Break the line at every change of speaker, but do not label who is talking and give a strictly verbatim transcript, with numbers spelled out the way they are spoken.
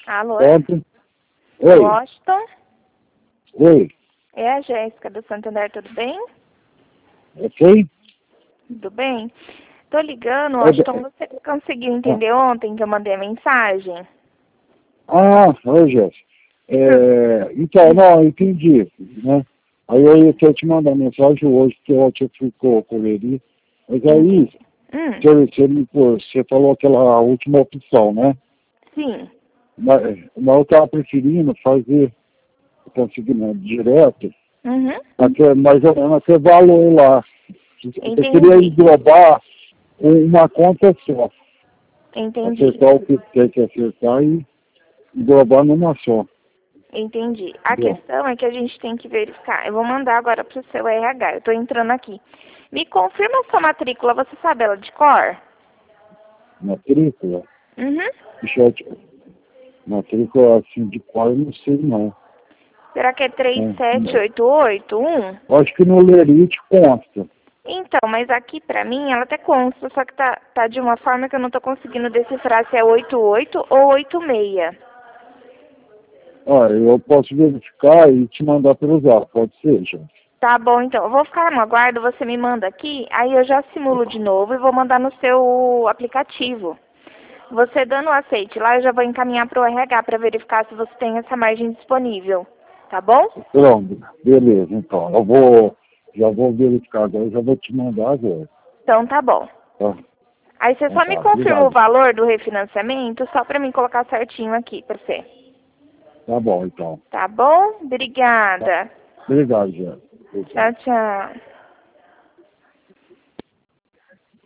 Alô?
Ontem. Oi.
Washington?
Oi.
É a Jéssica do Santander, tudo bem?
É quem?
Tudo bem? Tô ligando,
É,
Washington,
é,
você conseguiu entender ontem que eu mandei a mensagem?
ah, oi, Jéssica. É, então, não, entendi, né? Aí eu ia até te mandar mensagem hoje, que ontem ficou correria. Mas aí,
Entendi. Hum,
você, você, me- pô, você falou aquela última opção, né?
sim.
Mas, mas eu estava preferindo fazer o consignado direto,
Uhum.
até, mais ou menos até valor lá. Eu queria
Entendi.
englobar uma conta só.
Entendi.
Acertar o que tem que acertar e englobar numa só.
Entendi. A
Entendeu?
questão é que a gente tem que verificar. Eu vou mandar agora pro seu R H. Eu tô entrando aqui. Me confirma a sua matrícula, você sabe ela de cor?
Matrícula.
Uhum.
Deixa eu te... Matrícula assim de qual eu não sei não.
Será que é três
É,
sete
não.
oito oito um?
Eu acho que no Lerite consta.
Então, mas aqui pra mim ela até consta, só que tá, tá de uma forma que eu não tô conseguindo decifrar se é oito oito ou oito seis.
Ah, eu posso verificar e te mandar pelo zap, pode ser, gente.
Tá bom, então. Eu vou ficar no aguardo, você me manda aqui, aí eu já simulo de novo e vou mandar no seu aplicativo. Você dando o aceite lá, eu já vou encaminhar pro R H para verificar se você tem essa margem disponível. Tá bom?
Pronto, beleza, então. Eu vou, já vou verificar agora, já vou te mandar agora.
Então tá bom.
Tá?
Aí você
Então
só me
tá,
confirma o
obrigado.
valor do refinanciamento, só para mim colocar certinho aqui pra você.
Tá bom, então.
Tá bom?
Tá.
Obrigada.
Obrigado, gente. Tchau.
Tchau, tchau.